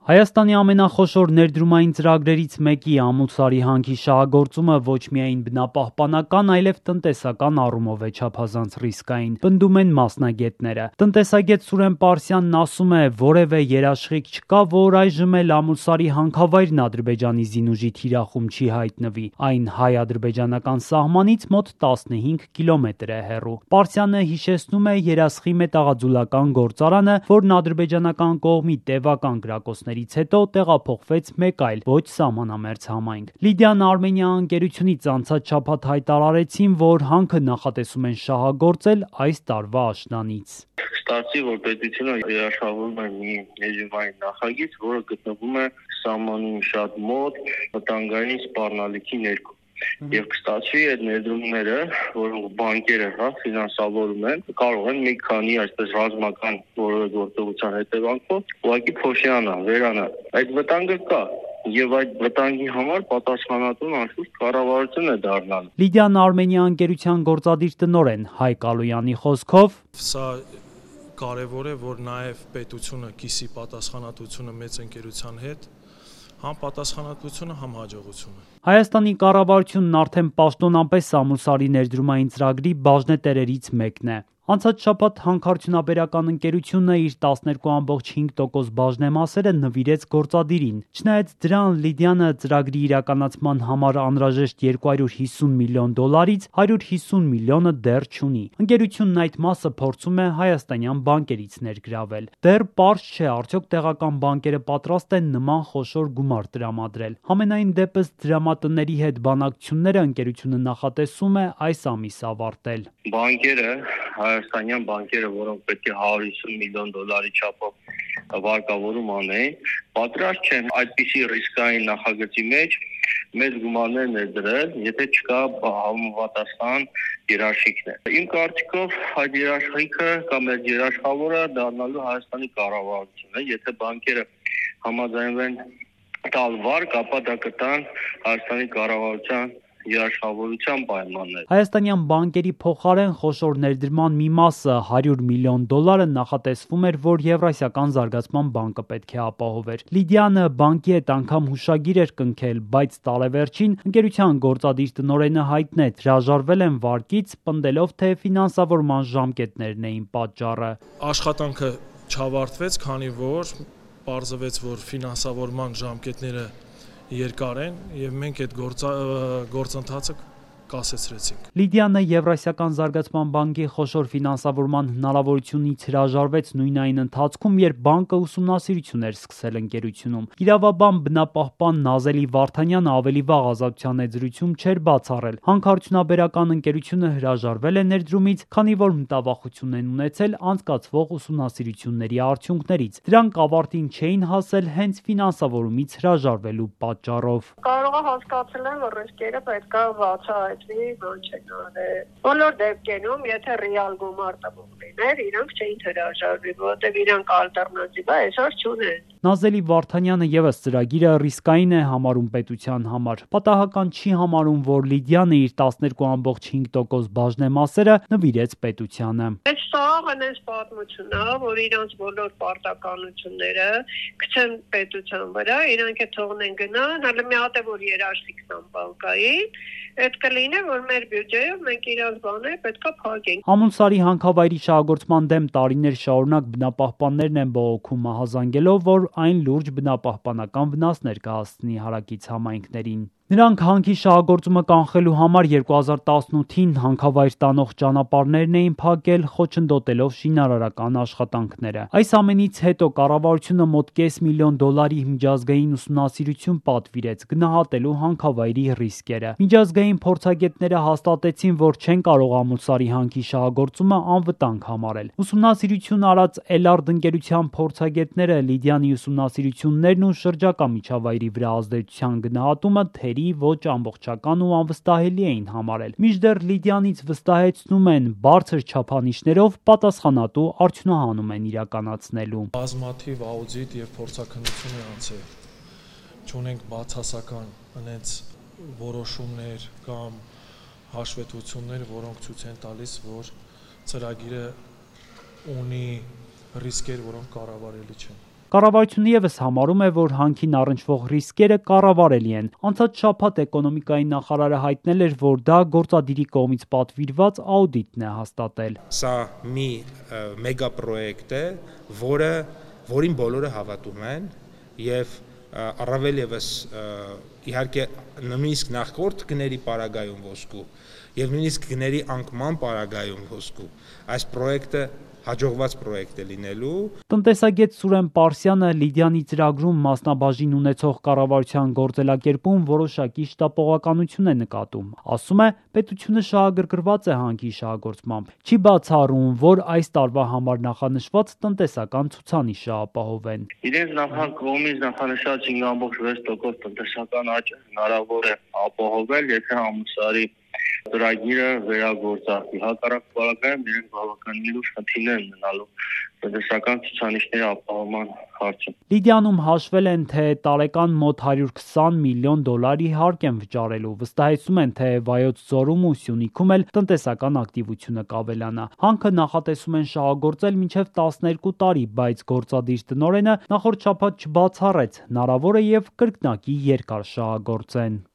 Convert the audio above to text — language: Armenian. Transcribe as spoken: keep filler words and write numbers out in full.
Հայաստանի ամենախոշոր ներդրումային ծրագրերից մեկի Ամուլսարի հանքի շահագործումը ոչ միայն բնապահպանական, այլև տնտեսական առումով է չափազանց ռիսկային, պնդում են մասնագետները։ Տնտեսագետ Սուրեն Պարսյանն ասում է, որևէ երաշխիք չկա, որ այժմ էլ Ամուլսարի հանքավայրն Ադրբեջանի զինուժի թիրախում չի հայտնվի։ Այն հայ-ադրբեջանական սահմանից մոտ տասնհինգ կիլոմետր է հեռու։ Պարսյանը հիշեցնում է երասխի մետաղաձուլական գործարանը, որն ադրբեջանական կողմի տևական գրակոչների հետո տեղափոխվեց մեկ այլ ոչ սահմանամերձ համայնք։ Լիդիան Արմենիա ընկերությունից անցած շաբաթ հայտարարեցին, որ հանքը նախատեսում են շահագործել այս տարվա աշնանից։ Ստացի, որ պետությունը երաշխավորում է մի ներդրումային նախագիծ, որը գտնվում է սահմանին շատ մոտ վտանգային սպառնալիքի ներքո։ Եվ կստացվի այդ ներդրումները, որոնք բանկերը հա ֆինանսավորում են, կարող են մի քանի այսպես ռազմական որևէ գործողության հետևանքով ուղղակի փոշիանալ, վերանալ։ Այդ վտանգը կա։ Եվ այդ վտանգի համար պատասխանատուն անշուշտ կառավարությունն է դառնալու։ Լիդիան Արմենիա ընկերության գործադիր տնօրեն Հայկ Ալոյանի խոսքով սա կարևոր է, որ նաև պետությունը կիսի պատասխանատվությունը մեծ ընկերության հետ, համ պատասխանատվությունը, համ հաջողությունը։ Հայաստանի կառավարությունն արդեն պաշտոնապես Ամուլսարի ներդրումային ծրագրի բաժնետերերից մեկն է։ Անցած շաբաթ հանքարդյունաբերական ընկերությունը իր տասներկու կόμμα հինգ տոկոս բաժնեմասերը նվիրեց գործադիրին։ Չնայած դրան Լիդիանը ծրագրի իրականացման համար անհրաժեշտ երկու հարյուր հիսուն միլիոն դոլարից հարյուր հիսուն միլիոնը դեռ չունի։ Ընկերությունն այդ մասը փորձում է հայաստանյան բանկերից ներգրավել։ Դեռ պարզ չէ, արդյոք տեղական բանկերը պատրաստ են նման խոշոր գումար տրամադրել։ Համենայն դեպս դրամատների հետ բանակցությունները ընկերությունը նախատեսում է այս ամիս ավարտել։ Բանկերը հայաստանյան բանկերը, որոնք պետք է հարյուր հիսուն միլիոն դոլարի չափով վարկավորում անեն, պատրաստ չեն այդպիսի ռիսկային նախագծի մեջ մեծ գումարներ ներդրել, եթե չկա համապատասխան երաշխիքներ։ Իմ կարծիքով այդ երաշխիքը կամ այդ երաշխավորը դառնալու Հայաստանի կառավարությունն է, եթե բանկերը համաձայնվեն տալ վարկ, ապա դա կտան Հայաստանի կառավարության երաշխավորության պայմաններ։ Հայաստանյան բանկերի փոխարեն խոշոր ներդրման մի մասը հարյուր միլիոն դոլարը նախատեսվում էր, որ Եվրասիական զարգացման բանկը պետք է ապահովեր։ Լիդիանը բանկի հետ անգամ հուշագիր էր կնքել, բայց տարեվերջին ընկերության գործադիր տնօրենը հայտնեց, հրաժարվել են վարկից, պնդելով, թե ֆինանսավորման ժամկետներն էին պատճառը։ Աշխատանքը չավարտվեց, քանի որ պարզվեց, որ ֆինանսավորման ժամկետները երկար են եւ մենք այդ գործընթացը կասեցրեցինք։ Լիդիանը Եվրասիական զարգացման բանկի խոշոր ֆինանսավորման հնարավորությունից հրաժարվեց նույն այն ընթացքում, երբ բանկը ուսումնասիրություն էր սկսել ընկերությունում։ Իրավաբան բնապահպան Նազելի Վարդանյանը ավելի վաղ ազատության եզրույթում չէր բացառել։ Հանքարդյունաբերական ընկերությունը հրաժարվել է ներդրումից, քանի որ մտավախություն են ունեցել անցկացվող ուսումնասիրությունների արդյունքներից։ Դրանք ավարտին չէին հասել հենց ֆինանսավորումից հրաժարվելու պատճառով։ Կարող է հասկացել են, որ ռիսկերը պետք է բացահայտվի, ոչ չնորե։ Բոլոր դեպքերում, եթե ռեալ գումար տվող լիներ, իրանք չէին հրաժարվի, որովհետև իրանք ալտերնատիվա այսօր չունեն։ Նազելի Վարդանյանը եւս ծրագիրը ռիսկային է համարում պետության համար։ Պատահական չի համարում, որ Լիդիանը իր տասներկու կόμμα հինգ տոկոս բաժնեմասերը նվիրեց պետությանը։ Այդ սաղ այնպես պատմություն է, որ իրանք բոլոր պարտականությունները գցեն պետության վրա, իրանք է թողնեն գնան, հələ մի հատ է որ երաշխիքն բանկային, այդ կլինի, որ մեր բյուջեով մենք իրանք բաները պետքա փակենք։ Ամուլսարի հանքավայրի շահագործման դեմ տարիներ շարունակ բնապահպաններն են բողոքում, մահազանգելով, որ այն լուրջ բնապահպանական վնասներ կհասցնի հարակից համայնքներին։ Նրանք հանքի շահագործումը կանխելու համար երկու հազար տասնութին հանքավայր տանող ճանապարհներն էին փակել, խոչընդոտելով շինարարական աշխատանքները։ Այս ամենից հետո կառավարությունը մոտ կես միլիոն դոլարի միջազգային ուսումնասիրություն պատվիրեց, գնահատելու հանքավայրի ռիսկերը։ Միջազգային փորձագետները հաստատեցին, որ չեն կարող Ամուլսարի հանքի շահագործումը անվտանգ համարել։ Ուսումնասիրություն արած Էլարդ ընկերության փորձագետները Լիդիանի ուսումնասիրություններն ու շրջակա միջավայրի վրա ազդեցության գնահատումը ոչ ամբողջական ու անվստահելի էին համարել։ Մինչդեռ Լիդիանից վստահեցնում են, բարձր չափանիշներով պատասխանատու արդյունահանում են իրականացնելու։ Բազմաթիվ աուդիտ եւ փորձաքննություն է անցել։ Չունենք բացասական այնց որոշումներ կամ հաշվետվություններ, որոնք ցույց են տալիս, որ ծրագիրը ունի ռիսկեր, որոնք կառավարելի չեն։ Կառավարությունը ևս համարում է, որ հանքին առնչվող ռիսկերը կառավարելի են։ Անցած շաբաթ էկոնոմիկայի նախարարը հայտնել էր, որ դա գործադիրի կողմից պատվիրված աուդիտն է հաստատել։ Սա մի մեգա պրոյեկտ է, որը որին բոլորը հավատում են եւ առավել եւս իհարկե նույնիսկ նախորդ գների պարագայում ոսկու եւ նույնիսկ գների անկման պարագայում ոսկու այս պրոյեկտը հաջողված պրոյեկտ է լինելու։ Տնտեսագետ Սուրեն Պարսյանը Լիդիանի ծրագրում մասնաբաժին ունեցող կառավարության գործելակերպում որոշակի շտապողականություն է նկատում։ Ասում է, պետությունը շահագրգռված է հանքի շահագործմամբ։ Չի բացառում, որ այս տարվա համար նախանշված տնտեսական ցուցանիշը ապահովեն։ Իրենց նախան կողմից նախանշած հինգ ամբողջ վեց տոկոս տնտեսական աճ հնարավոր է ապահովել, եթե համուսարի ծրագիրը վերագործարկվի։ Հակառակ պարագայում իրենք բավականին լուրջ խնդիրներ են ունենալու տնտեսական ցուցանիշների ապահովման հարցում։ Լիդիանում հաշվել են, թե տարեկան մոտ հարյուր քսան միլիոն դոլարի հարկ են վճարելու։ Վստահեցում են, թե Վայոց ձորում ու Սյունիքում էլ տնտեսական ակտիվությունը կավելանա։ Հանքը նախատեսում են շահագործել մինչև տասներկու տարի, բայց գործադիր տնօրենը նախորդ շաբաթ չբացառեց հնարավոր է եւ կրկնակի երկար շահագործեն։